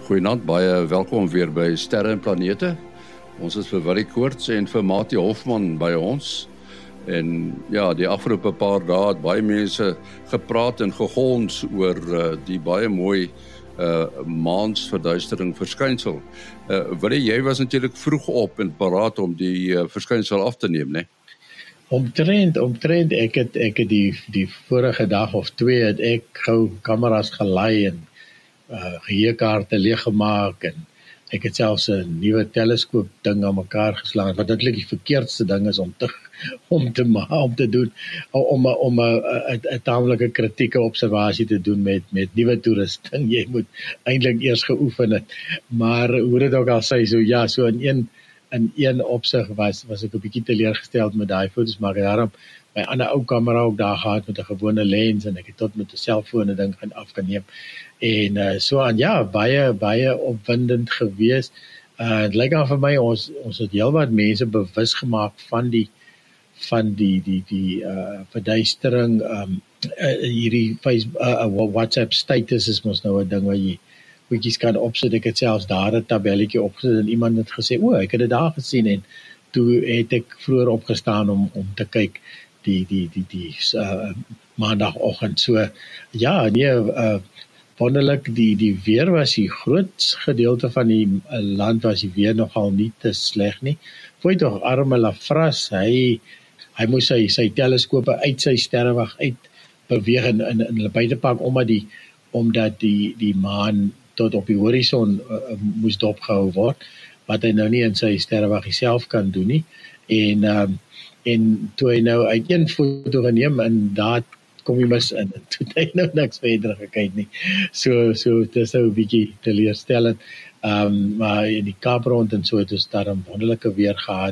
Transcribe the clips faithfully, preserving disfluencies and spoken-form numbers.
Goeienaand, baie welkom weer by Sterre en Planete. Ons is vir Willie Koorts en vir Mati Hofman by ons. En ja, die afgelope paar dae het baie mense gepraat en gegons oor uh, die baie mooi uh, maansverduistering verskynsel. Uh, Willie, jy was natuurlik vroeg op en paraat om die uh, verskynsel af te neem, né? Omtrent, omtrent, ek het, ek het die, die vorige dag of twee het ek gou kameras gelaai en uh, geheerkaarte leeggemaak en ek het selfs 'n nuwe teleskoop ding aan mekaar geslaan, wat eintlik die verkeerdste ding is om te om te om te doen, om om 'n tamelike kritieke observasie te doen met met nuwe toerusting. Jy moet eintlik eers geoefen het. Maar hoe dit ook al sê, so ja, so in een in een opsig was was ek 'n bietjie teleurgesteld met daai foto's, maar ek het daarom my ander ou kamera ook daar gehad met 'n gewone lens en ek het tot met 'n selfoon 'n ding gaan afgeneem. En uh, so aan ja, baie baie opwindend geweest. Uh dit lyk aan vir my ons ons het heelwat mense bewus gemaak van die van die die die uh verduistering um uh, hierdie Facebook uh, uh, WhatsApp status is mos nou 'n ding wat jy goedjies kan opsit. Ek het selfs daar 'n tabelletjie opgesit en iemand het gesê, "O, ek het dit daar gesien," en toe het ek vroeër opgestaan om om te kyk die die die die uh, maandagoggend. So ja, nee, uh wonderlik, die die weer was die groot gedeelte van die uh, land was die weer nogal nie te sleg nie. Foi tog arme Lafras, hy hy moes sy sy teleskope uit sy sterrewag uit beweeg in in, in hulle buitepak omdat die omdat die die maan tot op die horison uh, moes dopgehou word, wat hy nou nie in sy sterrewag self kan doen nie. En um, en toe hy nou uit een foto geneem en daar kom hy mis in, toe hy nou niks verder gekyk nie. So so dit is nou 'n bietjie teleurstellend. Um, maar in die Kaap rond en so het ons daar 'n wonderlike weer gehad,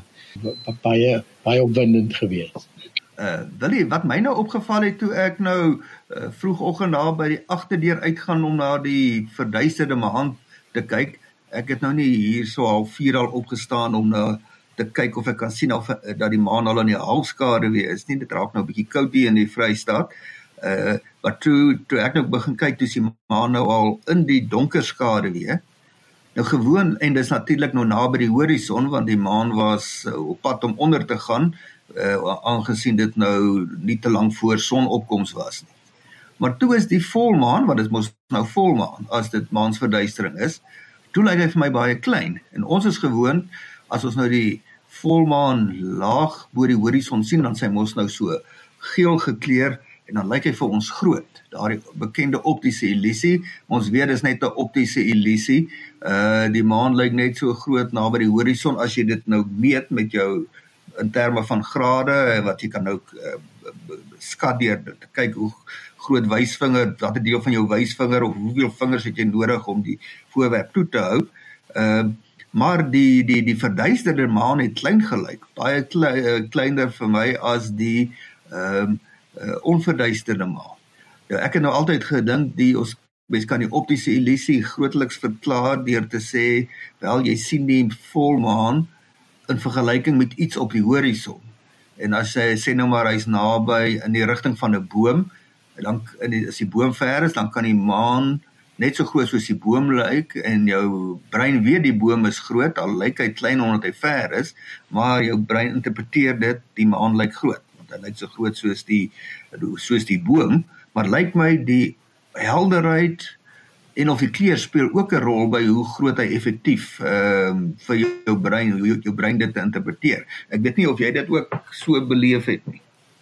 baie baie opwindend geweest. Uh, Willie, wat my nou opgeval het toe ek nou uh, vroegoggend daar by die agterdeur uitgaan om na die verduisterde maan te kyk, ek het nou nie hier so half vier al opgestaan om nou te kyk of ek kan sien of dat die maan al in die halfskaduwee is nie. Dit raak nou 'n bietjie koud hier in die Vrystaat. Uh, maar toe, toe ek nou begin kyk, toe is die maan nou al in die donker skaduwee. Nou gewoon, en dis natuurlik nou naby die horison, want die maan was uh, op pad om onder te gaan, uh, aangesien dit nou nie te lank voor sonopkoms was nie. Maar toe is die volmaan, want dit mos nou volmaan, as dit maansverduistering is, toe lyk hy vir my baie klein. En ons is gewoon, as ons nou die volmaan laag bo die horison sien, dan sy mos nou so geel gekleur, en dan lyk hy vir ons groot. Daardie bekende optiese illusie, ons weet dis net 'n optiese illusie, uh, die maan lyk net so groot naby die horison, as jy dit nou meet met jou, in terme van grade, wat jy kan nou uh, skat deur te kyk hoe groot wysvinger, wat 'n deel van jou wysvinger, of hoeveel vingers het jy nodig om die voorwerp toe te hou. Uh, maar die, die, die verduisterde maan het klein gelyk, baie klei, uh, kleiner vir my as die um, uh, onverduisterde maan. Nou, ek het nou altyd gedink, die ons mens kan die optiese illusie grootliks verklaar deur te sê, wel, jy sien die volmaan in vergelyking met iets op die horison. En as jy sê nou maar hy's naby in die rigting van 'n boom, dan in die, as die boom ver is, dan kan die maan net so groot soos die boom lyk, en jou brein weet die boom is groot, al lyk hy klein omdat hy ver is, maar jou brein interpreteer dit, die maan lyk groot, want hy lyk so groot soos die, soos die boom, maar lyk my die helderheid en of die kleur speel ook 'n rol by hoe groot hy effektief um, vir jou brein, hoe jou, jou brein dit te interpreteer. Ek weet nie of jy dit ook so beleef het nie.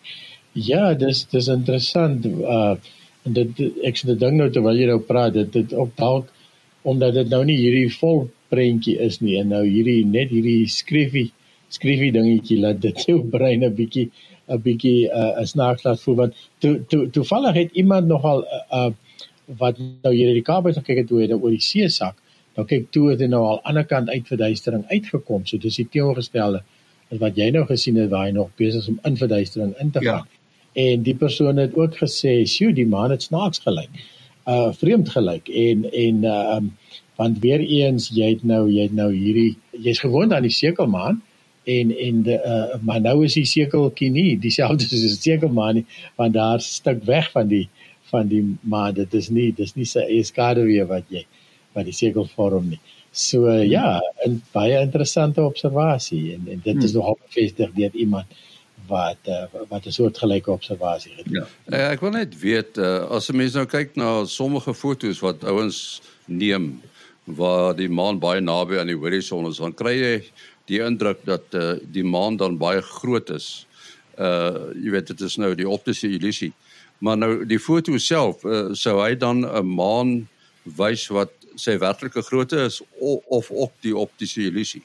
Ja, dis dis interessant. Uh, dit ek sê dit ding nou terwyl jy nou praat, dit dit ook dalk omdat dit nou nie hierdie vol prentjie is nie, en nou hierdie net hierdie skryfie skryfie dingetjie laat dit jou brein 'n bietjie 'n bietjie 'n uh, snaaks laat voel, want to, to, toevallig het iemand nogal uh, uh, wat nou hier in die Kaap het gekyk het toe hy nou oor die see sak, nou kyk toe het hy nou al ander kant uit verduistering uitgekom, so dis die teenoorgestelde as wat jy nou gesien het, waar hy nog besig is om in verduistering in te gaan. Ja. En die persoon het ook gesê, sjoe, die maan het snaaks gelyk, uh, vreemd gelyk, en, en uh, um, want weer eens, jy het nou, jy het nou hierdie, jy is gewoond aan die sekelmaan, en, en de, uh, maar nou is die sekeltjie nie, dieselfde soos die sekelmaan nie, want daar is 'n stuk weg van die, van die maan, dit is nie, dit is nie sy eie skaduwee wat jy, wat die sekel vorm nie. So uh, ja, 'n baie interessante observasie en, en dit is Hmm. nogal bevestig deur iemand wat uh, wat 'n soortgelyke observasie gedoen het. Ja. Ek wil net weet, uh, as 'n mens nou kyk na sommige foto's wat ouens neem, waar die maan baie naby aan die horison is, dan kry jy die indruk dat uh, die maan dan baie groot is. Uh, jy weet, dit is nou die optiese illusie. Maar nou, die foto self, uh, sou hy dan 'n maan wys wat sy werklike grootte is, of, of ook die optiese illusie?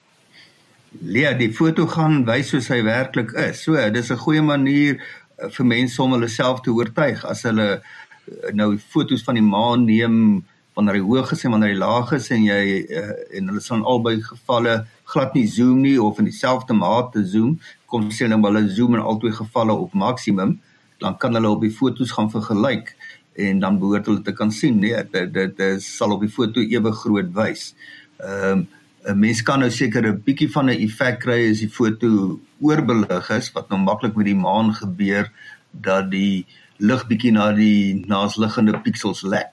Ja, die foto gaan wys soos hy werklik is. So, dis 'n goeie manier uh, vir mense om hulle self te oortuig, as hulle uh, nou foto's van die maan neem, wanneer hy hoog is en wanneer hy laag is, en jy uh, en hulle sal in albei gevalle glad nie zoom nie, of in dieselfde mate zoom, kom sê nou maar hulle zoom in albei gevalle op maksimum, dan kan hulle op die foto's gaan vergelyk, en dan behoort hulle te kan sien, nee, dit, dit, dit sal op die foto ewe groot wys. Ehm um, 'n mens kan nou seker 'n bietjie van 'n effek kry as die foto oorbelig is, wat nou maklik met die maan gebeur, dat die lig bietjie na die naasliggende pixels lek,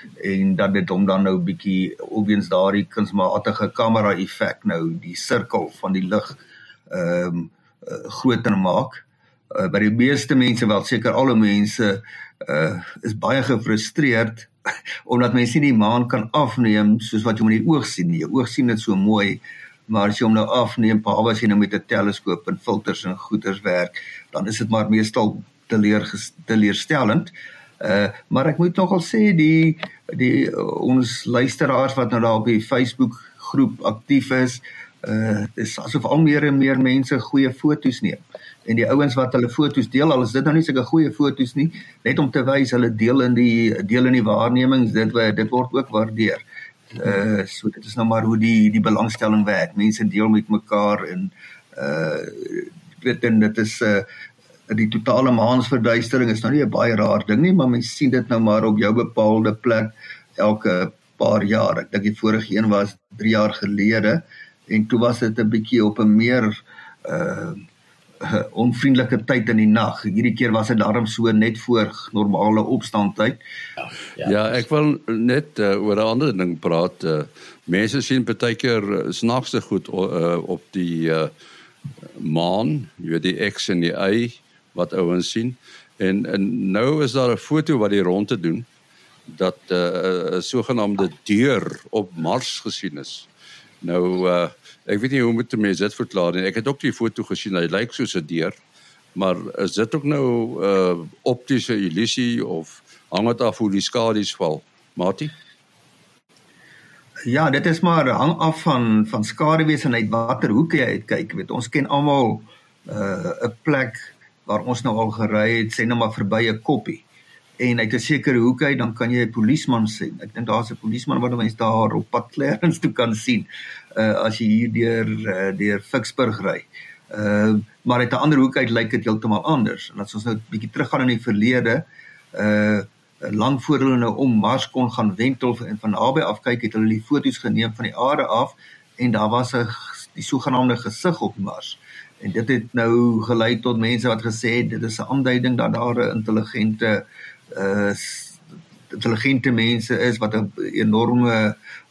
en dat dit hom dan nou bietjie opweens daardie kunsmatige kamera effek nou die sirkel van die lig ehm um, uh, groter maak. Uh, by die meeste mense, wel seker alle mense, uh, is baie gefrustreerd omdat mense nie die maan kan afneem soos wat jy met die oog sien nie. Jou oog sien dit so mooi, maar as jy hom nou afneem, behalwe as jy nou met 'n teleskoop en filters en goeders werk, dan is dit maar meestal teleer, teleurstellend. Uh, maar ek moet nogal sê, die, die ons luisteraars wat nou daar op die Facebook groep aktief is, uh, is asof al meer en meer mense goeie foto's neem. En die ouens wat hulle foto's deel, al is dit nou nie sulke goeie foto's nie, net om te wys hulle deel in die deel in die waarnemings, dit, dit word ook waardeer. Uh, so dit is nou maar hoe die die belangstelling werk. Mense deel met mekaar en uh, weet en dit is uh, die totale maansverduistering is nou nie 'n baie raar ding nie, maar mense sien dit nou maar op jou bepaalde plek elke paar jaar. Ek dink die vorige een was drie jaar gelede, en toe was dit 'n bietjie op 'n meer uh, uh, onvriendelike tyd in die nag. Hierdie keer was dit daarom so net voor normale opstandtyd. Ja, Ja, ja, ek wil net uh, oor 'n ander ding praat. Uh, mense sien partykeer snaakse goed uh, op die uh, maan, jy weet die X en die Y wat ouens sien. En, en nou is daar 'n foto wat die rondte doen dat 'n uh, sogenaamde deur op Mars gesien is. Nou uh, ek weet nie hoe moet mense dit verklaar nie. Ek het ook die foto gesien, hy lyk soos 'n deur, maar is dit ook nou 'n uh, optiese illusie of hang dit af hoe die skadu's val? Mati? Ja, dit is maar hang af van van skaduwees en uit watter hoek jy uitkyk. Weet, ons ken almal 'n uh, plek waar ons nou al gery het, sê nou maar verby 'n koppie. En uit 'n sekere hoek uit, dan kan jy 'n polisieman sien. Ek dink daar's 'n polisieman wat mense daar op pad Clarence toe kan sien, uh, as jy hier deur uh, deur Vicksburg ry. Uh, maar uit 'n ander hoek uit lyk dit heeltemal anders. En as ons nou 'n bietjie teruggaan in die verlede, uh, lang voor hulle nou om Mars kon gaan wentel en van naby af kyk, het hulle die foto's geneem van die aarde af, en daar was 'n die sogenaamde gesig op Mars. En dit het nou gelei tot mense wat gesê het, dit is 'n aanduiding dat daar 'n intelligente uh, intelligente mense is wat 'n enorme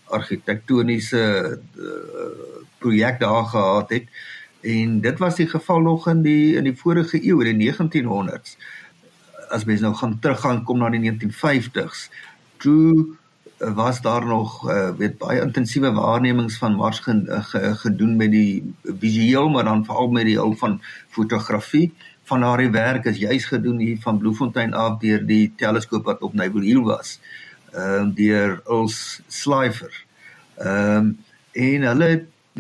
argitektoniese uh, projek daar gehad het. En dit was die geval nog in die in die vorige eeu, in die negentienhonderd's. As mens nou gaan teruggaan, kom na die negentien vyftigs. Toe was daar nog uh, weet, baie intensiewe waarnemings van Mars ge, ge, gedoen met die visueel, maar dan veral met die hulp van fotografie. Van daardie werk is juist gedoen hier van Bloemfontein af deur die teleskoop wat op Naval Hill was, um, deur Earls Slifer. Um, en hulle het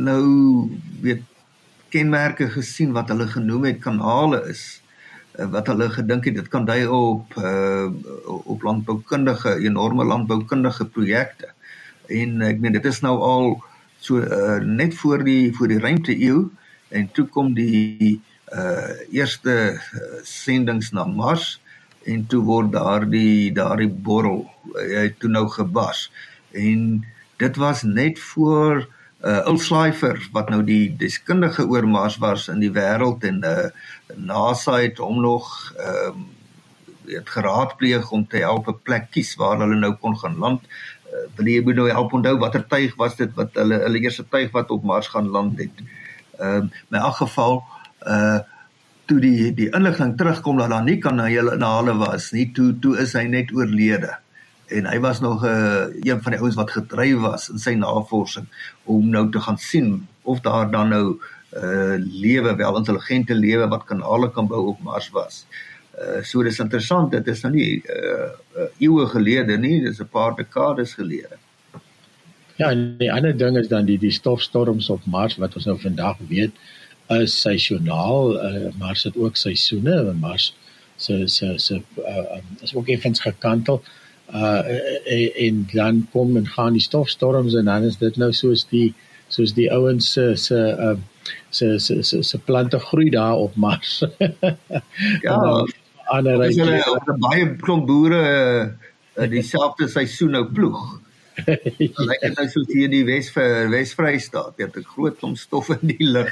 nou weet kenmerke gesien wat hulle genoem het kanale is, wat hulle gedink het, dit kan dui op uh, op landboukundige, enorme landboukundige projekte. En ek meen, dit is nou al so uh, net voor die voor die ruimte-eeu, en toe kom die uh, eerste uh, sendings na Mars, en toe word daar die, daar die borrel, uh, toe nou gebars. En dit was net voor Uh, Earl Slifer, wat nou die deskundige oor Mars was in die wêreld, en uh, NASA het hom nog uh, het geraadpleeg om te help 'n plek kies waar hulle nou kon gaan land. wil jy moet nou help onthou watter tuig was dit wat hulle hulle eerste tuig wat op Mars gaan land het. Ehm um, in elk geval uh toe die die inligting terugkom dat daar nie kan na hulle na hulle was nie, toe toe is hy net oorlede. En hy was nog uh, een van die ouens wat gedryf was in sy navorsing om nou te gaan sien of daar dan nou uh, lewe, wel intelligente lewe wat kanale kan bou op Mars was. Uh, so dis interessant, dit is nou nie uh, uh, eeue gelede nie, dis 'n paar dekades gelede. Ja, en die ander ding is dan die, die stofstorms op Mars, wat ons nou vandag weet, is seisonaal, uh, Mars het ook seisoene, Mars se, se, se, uh, is ook effens gekantel, uh, en, en dan kom en gaan die stofstorms, en dan is dit nou soos die, soos die ouens se, se, uh, se, se, se, se plante groei daar op Mars. Ja, ander is hulle op 'n baie klomp boere uh, dieselfde seisoen nou ploeg. Dan lyk dit nou soos hier in die Wes Wes-Vrystaat, jy het 'n groot klomp stof in die lug.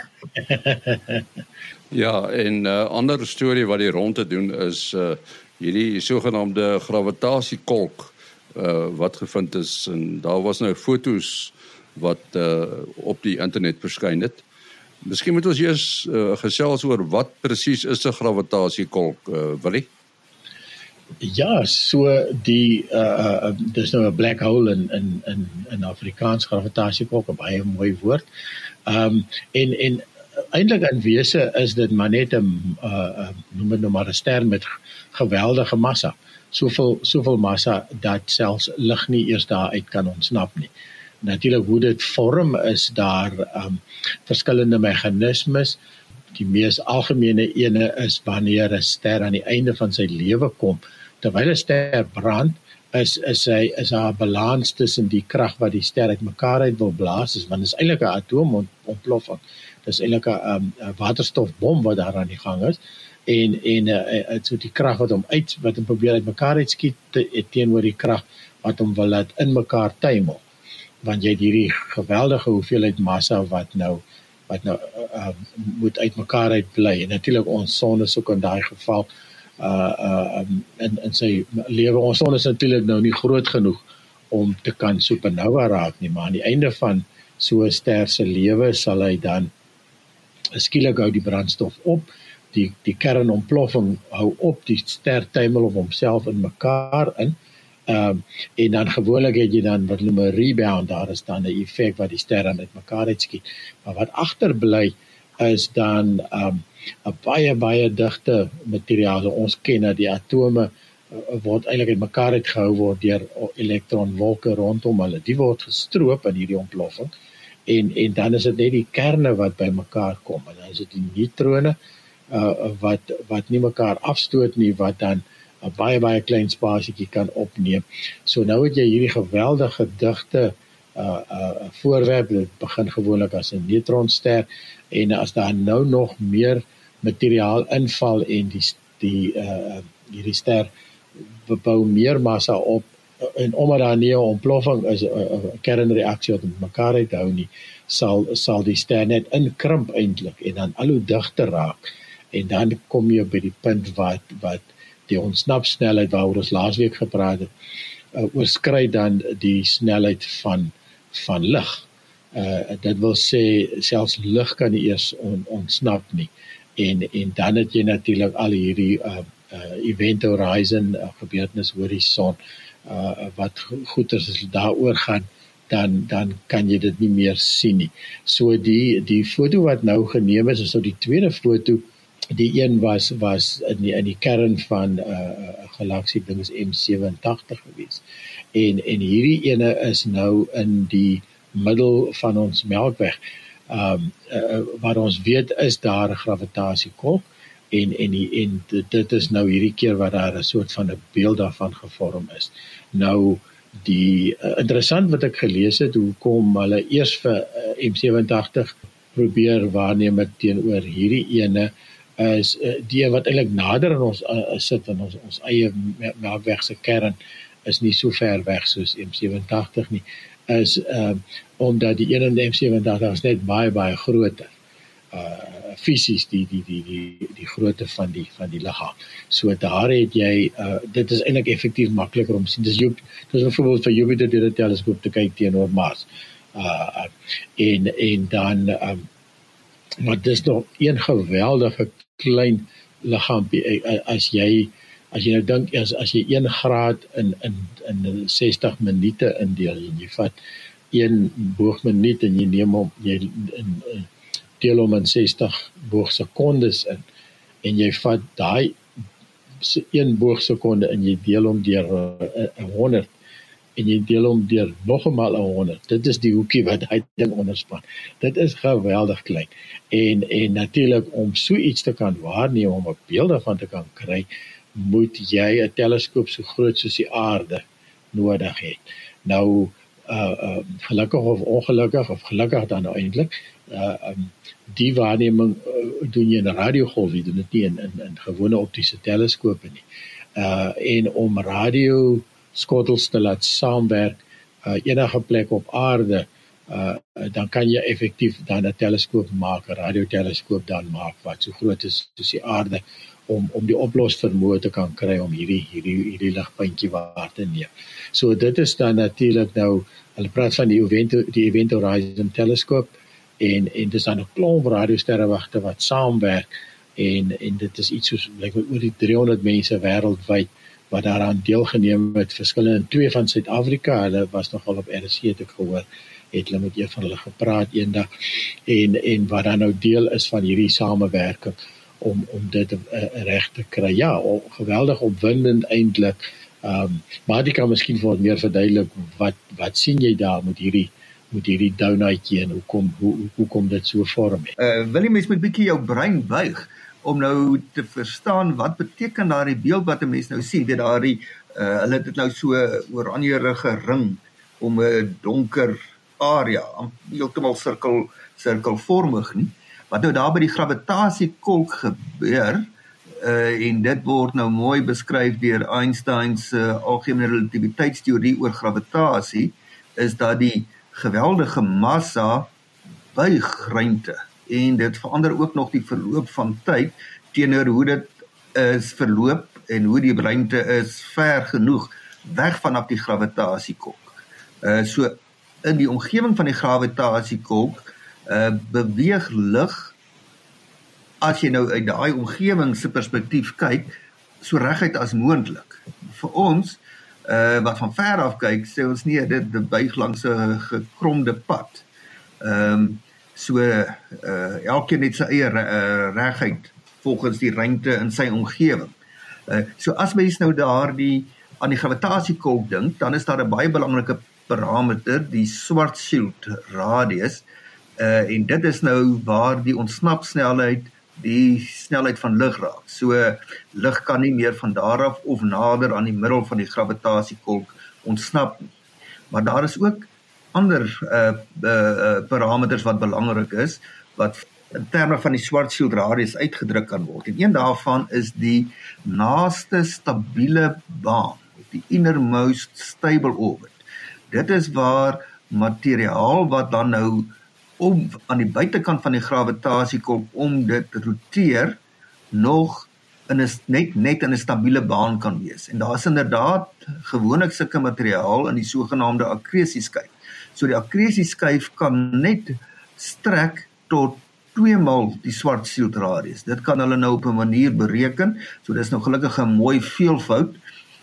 Ja, en 'n uh, ander storie wat die rond te doen is uh, hierdie sogenaamde gravitasie-kolk uh, wat gevind is, en daar was nou foto's wat uh, op die internet verskyn het. Miskien moet ons eers uh, gesels oor wat presies is 'n gravitasie-kolk, uh, Willie? Ja, so die uh, uh, dis nou 'n black hole in in in in Afrikaans, gravitasie-kolk, 'n baie mooi woord. Um en en eintlik in wese is dit maar net 'n uh, uh, noem dit nou maar 'n ster met geweldige massa. Soveel soveel massa dat selfs lig nie eers daaruit kan ontsnap nie. Natuurlik hoe dit vorm is daar um verskillende meganismes. Die mees algemene ene is wanneer 'n ster aan die einde van sy lewe kom. Terwyl 'n ster brand, is is hy is daar 'n balans tussen die krag wat die ster uitmekaar uit wil blaas, is want dit is eintlik 'n atoomontploffing. Dit is eintlik 'n um, waterstofbom wat daar aan die gang is. En en uh, so die krag wat hom uit wat hom probeer uitmekaar uitskiet te, teenoor die krag wat hom wil laat in mekaar tuimel. Want jy het hierdie geweldige hoeveelheid massa wat nou wat nou uh, moet uitmekaar uit bly. En natuurlik ons son is ook in daai geval uh uh um, in in sy lewe. Ons son is natuurlik nou nie groot genoeg om te kan supernova raak nie, maar aan die einde van so 'n ster se lewe sal hy dan skielik hou die brandstof op, die die kernontploffing hou op, die ster tuimel op homself in mekaar in. Um, en dan gewoonlik het jy dan wat noem 'n rebound, daar is dan 'n effek wat die sterre met mekaar uitskiet. Maar wat agterbly is dan um, 'n baie baie digte materiaal. So ons ken dat die atome uh, word eintlik uit mekaar uitgehou word deur elektronwolke rondom hulle. Die word gestroop in hierdie ontploffing en en dan is dit net die kerne wat by mekaar kom. En dan is dit die neutrone uh, wat wat nie mekaar afstoot nie, wat dan 'n baie baie klein spasietjie kan opneem. So nou het jy hierdie geweldige digte uh uh voorwerp, dit begin gewoonlik as 'n neutronster, en as daar nou nog meer materiaal inval en die die uh hierdie ster bou meer massa op, en omdat daar nie 'n ontploffing is, 'n kernreaksie wat met mekaar uithou nie, sal sal die ster net inkrimp eintlik en dan al hoe digter raak. En dan kom jy by die punt wat wat die ontsnapsnelheid waaroor ons laasweek gepraat het, uh, oorskry dan die snelheid van van lig. Uh, dit wil sê, selfs lig kan nie eers on, ontsnap nie. En en dan het jy natuurlik al hierdie uh, uh, event horizon, uh, gebeurtenis horison, uh, wat goeters as daaroor gaan, dan dan kan jy dit nie meer sien nie. So die die foto wat nou geneem is, is nou die tweede foto. Die een was was in die in die kern van 'n uh, galaksie, ding is M sewentig gewees. En en hierdie ene is nou in die middel van ons Melkweg. Um uh, wat ons weet is daar 'n gravitasie-kolk en en die, en dit is nou hierdie keer wat daar 'n soort van 'n beeld daarvan gevorm is. Nou die uh, interessant wat ek gelees het, hoe kom hulle eers vir uh, M sewentig probeer waarneem het teenoor hierdie ene, is uh, die wat eintlik nader in ons uh, sit in ons ons eie Melkweg se kern, is nie so ver weg soos M sewentig nie, is uh, omdat die een in die M sewentig is net baie baie groter. Uh, fisies die die die die die grootte van die van die liggaam. So daar het jy uh, dit is eintlik effektief makliker om sien. Dis Jupiter, dis byvoorbeeld vir Jupiter deur 'n teleskoop te kyk teenoor Mars. Uh en en dan um, maar dis nog een geweldige klein liggaampie as jy as jy nou dink as as jy een graad in in in sestig minute indeel en jy vat een boogminuut en jy neem hom jy in, in deel hom in sestig boogsekondes in en jy vat daai een boogsekonde en jy deel hom deur uh, honderd en jy deel hom deur nog eenmaal honderd. Dit is die hoekie wat hy ding onderspan. Dit is geweldig klein. En en natuurlik om so iets te kan waarneem, om 'n beeld daarvan te kan kry, moet jy 'n teleskoop so groot soos die aarde nodig hê. Nou uh, uh gelukkig of ongelukkig of gelukkig dan nou eintlik, uh um, die waarneming uh, doen jy in 'n radiogolf, jy doen dit nie in in, in gewone optiese teleskope nie. Uh en om radio skottels te laat saamwerk uh, enige plek op aarde, uh, dan kan jy effektief dan 'n teleskoop maak, 'n radioteleskoop dan maak wat so groot is soos die aarde om om die oplosvermoë te kan kry om hierdie hierdie hierdie ligpuntjie waar te neem. So dit is dan natuurlik nou, hulle praat van die Event die Event Horizon teleskoop en en dis dan 'n klomp radiosterrewagte wat saamwerk en en dit is iets soos like, oor die driehonderd mense wêreldwyd wat daaraan deelgeneem het, verskillende twee van Suid-Afrika, hulle was nogal op R S C het ek gehoor, het hulle met een van hulle gepraat eendag, en, en wat dan nou deel is van hierdie samewerking, om, om dit uh, reg te kry. Ja, o, geweldig opwindend eintlik, um, maar die kan miskien vir ons meer verduidelik, wat, wat sien jy daar met hierdie, met hierdie dounaatjie en hoekom, hoe, hoe kom dit so vorm? Uh, wil jy mens met bietjie jou brein buig, om nou te verstaan wat beteken daardie beeld wat 'n mens nou sien, weet daardie uh, hulle het dit nou so oranjerige ring om 'n donker area, heeltemal sirkel sirkelvormig nie. Wat nou daar by die gravitasiekolk gebeur, uh, en dit word nou mooi beskryf deur Einstein se uh, algemene relativiteitsteorie oor gravitasie, is dat die geweldige massa buig ruimte. En dit verander ook nog die verloop van tyd teenoor hoe dit is verloop en hoe die ruimte is ver genoeg weg vanaf die gravitasiekolk. Uh, so in die omgewing van die gravitasiekolk uh, beweeg lig, as jy nou uit daai omgewing se perspektief kyk, so reguit as moontlik. Vir ons uh, wat van ver af kyk, sê ons nee, dit, dit buig langs 'n gekromde pad. Ehm um, So, uh, elkeen het sy eie uh, regheid volgens die ruimte in sy omgewing. Uh, so as mens nou daar die, aan die gravitasiekolk dink, dan is daar 'n baie belangrike parameter, die Schwarzschild radius, uh, en dit is nou waar die ontsnapsnelheid die snelheid van lig raak. So, lig kan nie meer van daar af of nader aan die middel van die gravitasiekolk ontsnap nie. Maar daar is ook ander uh, uh, parameters wat belangrik is, wat in terme van die Schwarzschild radius uitgedruk kan word. En een daarvan is die naaste stabiele baan, die innermost stable orbit. Dit is waar materiaal wat dan nou om aan die buitekant van die gravitasiekolk om dit roteer, nog in een, net, net in 'n stabiele baan kan wees. En daar is inderdaad gewoonlik sulke materiaal in die sogenaamde akkresieskyf. So die akkresieskyf kan net strek tot tweemaal die Schwarzschild radius. Dit kan hulle nou op 'n manier bereken, so dis nou gelukkig 'n mooi veelvoud.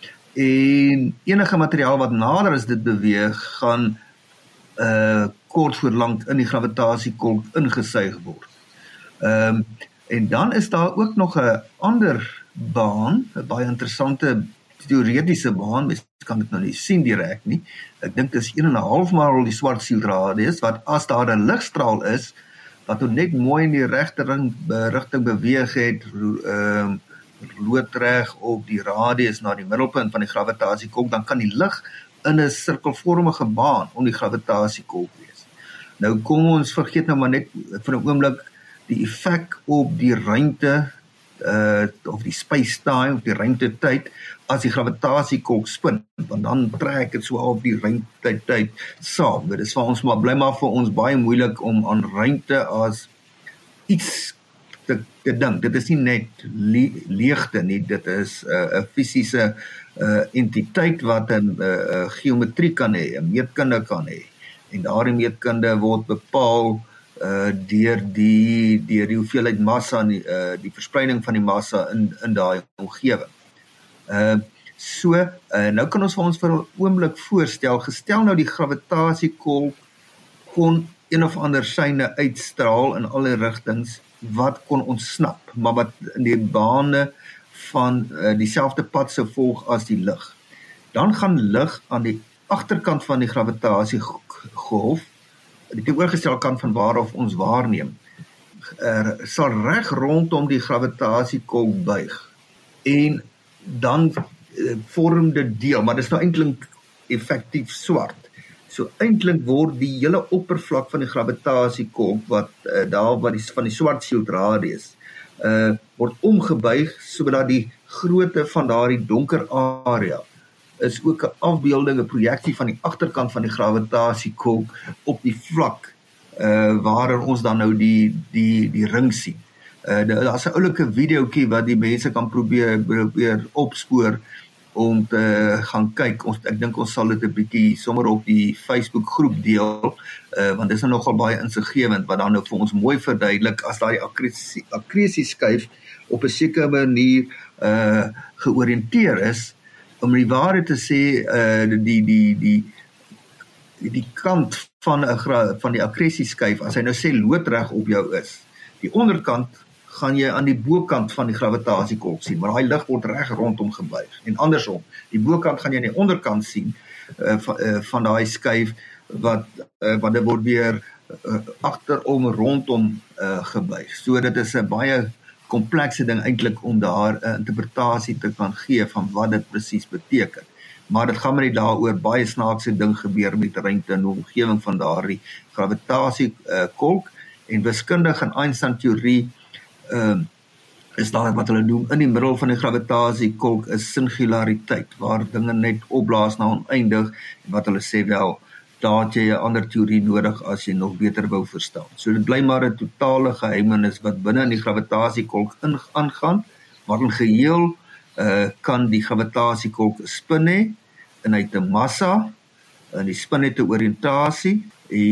En enige materiaal wat nader as dit beweeg, gaan uh, kort voor lank in die gravitasiekolk ingesuig word. Um, en dan is daar ook nog 'n ander baan, 'n baie interessante teoretiese baan, mens kan dit nou nie sien direk nie. Ek dink dit is een en 'n half maal die Schwarzschild radius, wat as daar 'n ligstraal is, wat nou net mooi in die regte rigting beweeg het, uh, loodreg op die radius na die middelpunt van die gravitasiekolk, dan kan die lig in 'n sirkelvormige baan om die gravitasiekolk wees. Nou kom ons vergeet nou maar net vir 'n oomblik die effek op die ruimte, uh, of die space-time, of die ruimte-tyd, as die gravitasiekolk spin, want dan trek dit so op die ruimte-tyd saam. Dit is vir ons maar, bly maar vir ons baie moeilik om aan ruimte as iets te dink. Dit is nie net le leegte nie, dit is 'n uh, fisiese uh, entiteit wat 'n uh, geometrie kan hê, 'n meetkunde kan hê. En daardie meetkunde word bepaal uh, deur die deur die hoeveelheid massa en die, uh, die verspreiding van die massa in in daai omgewing. Uh, so, uh, nou kan ons vir ons vir 'n oomblik voorstel, gestel nou die gravitasiekolk kon een of ander syne uitstraal in alle rigtings, wat kon ontsnap, maar wat in die bane van uh, dieselfde pad sou volg as die lig. Dan gaan lig aan die agterkant van die gravitasiegolf, die teenoorgestelde kant van waaraf ons waarneem, er sal reg rondom die gravitasiekolk buig. En dan uh, vorm dit deel, maar dit is nou eintlik effektief swart. So eintlik word die hele oppervlak van die gravitasiekolk wat uh, daar wat die van die Schwarzschild radius uh, word omgebuig sodat die grootte van daardie donker area is ook 'n afbeelding, 'n projeksie van die agterkant van die gravitasiekolk op die vlak uh, waarin ons dan nou die die die ring sien. Uh, Daar's 'n oulike videoetjie wat die mense kan probeer probeer opspoor om te gaan kyk. Ons, ek dink ons sal dit 'n bietjie sommer op die Facebook groep deel, uh, want dit is nogal baie insiggewend, wat dan nou vir ons mooi verduidelik as daai akkresieskyf op 'n sekere manier uh, georiënteer is, om die waarheid te sê, uh, die, die, die, die kant van, a, van die akkresieskyf, as hy nou sê loodreg op jou is, die onderkant gaan jy aan die bokant van die gravitasiekolk sien, maar daai lig word reg rondom gebuig. En andersom, die bokant gaan jy aan die onderkant sien uh, van, uh, van daai skyf wat uh, wat dit word weer uh, agterom rondom uh, gebuig. So dit is 'n baie komplekse ding eintlik om daar 'n interpretasie te kan gee van wat dit presies beteken. Maar dit gaan maar net daaroor, baie snaakse ding gebeur met ruimte en omgewing van daardie gravitasiekolk uh, en wiskundig in Einstein teorie Uh, is daar wat hulle noem in die middel van die gravitasiekolk is singulariteit, waar dinge net opblaas na oneindig, en wat hulle sê wel, daar het jy 'n ander teorie nodig as jy nog beter wou verstaan. So dit bly maar 'n totale geheimenis wat binne in die gravitasiekolk aangaan, maar in geheel uh, kan die gravitasiekolk 'n spin hê, en hy het 'n massa, en die spin het 'n oriëntasie,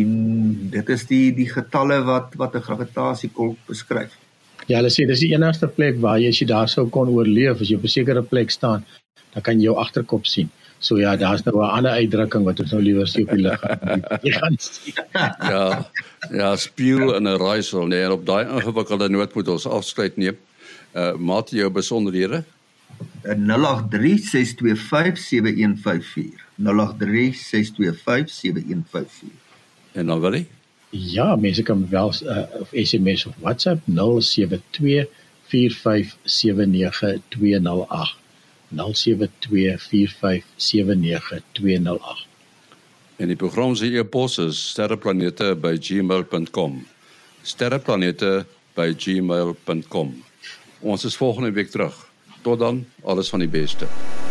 en dit is die, die getalle wat, wat 'n gravitasiekolk beskryf. Ja, hulle sê, dis die enigste plek waar jy, as jy daar sou kon oorleef, as jy op 'n sekere plek staan, dan kan jy jou agterkop sien. So ja, daar's nou 'n ander uitdrukking wat ons nou liewer sê op die lig. Jy gaan sien. Ja, ja, spieël in 'n raaisel, nee, en op daai ingewikkelde noot moet ons afskeid neem. Uh, Maat, jou besonderhede? nul agt drie ses twee vyf sewe een vyf vier. nul agt drie ses twee vyf sewe een vyf vier. En dan wil jy? Ja, mense kan wel uh, of S M S of WhatsApp nul sewe twee vier vyf sewe nege twee nul agt. nul sewe twee vier vyf sewe nege twee nul agt. En die program se e-pos is sterreplanete by gmail punt com. sterreplanete by gmail punt com. Ons is volgende week terug. Tot dan, alles van die beste.